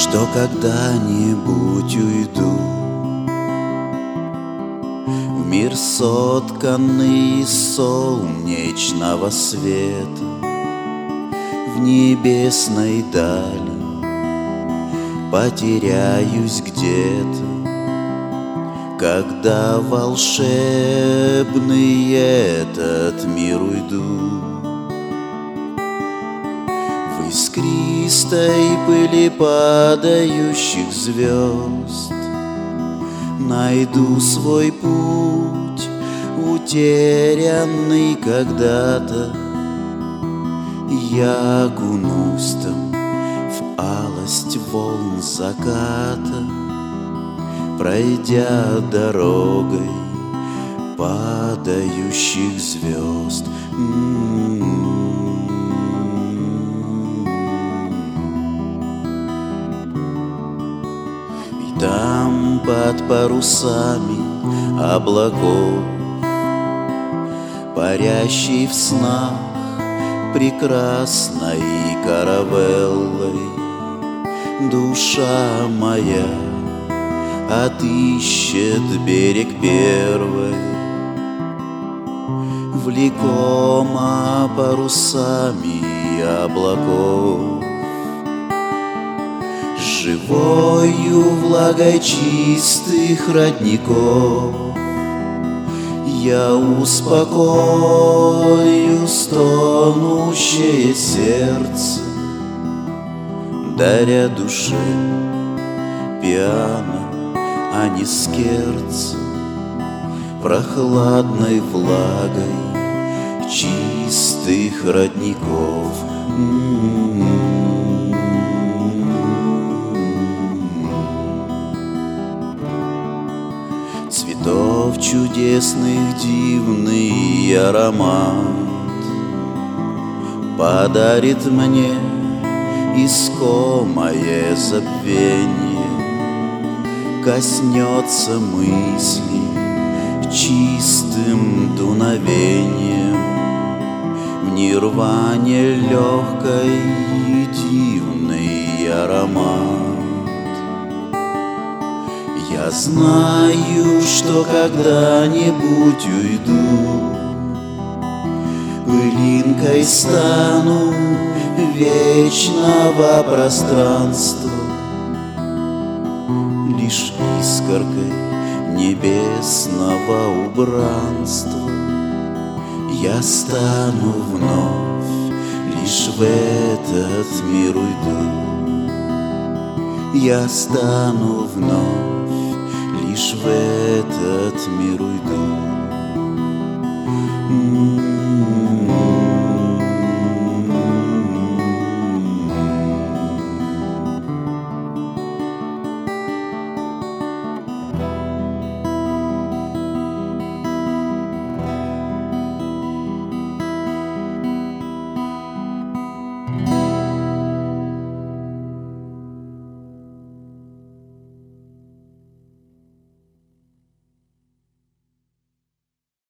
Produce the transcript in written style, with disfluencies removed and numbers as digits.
что когда-нибудь уйду в мир, сотканный из солнечного света, в небесной дали потеряюсь где-то, когда волшебный этот мир уйду. В искристой пыли падающих звезд найду свой путь, утерянный когда-то. Я окунусь там в алость волн заката, пройдя дорогой падающих звезд. И там под парусами облаков, парящий в снах прекрасной каравеллой, душа моя отыщет берег первый, влекома парусами облаков. Живою влагой чистых родников я успокою стонущее сердце, даря душе пиано, а не скерце, прохладной влагой чистых родников. Цветов чудесных дивный аромат подарит мне искомое забвенье, коснется мысли чистым дуновением, в нирване легкой и дивный аромат. Я знаю, что когда-нибудь уйду, пылинкой стану вечного пространства, лишь искоркой небесного убранства. Я стану вновь, лишь в этот мир уйду. Я стану вновь, лишь в этот мир уйду.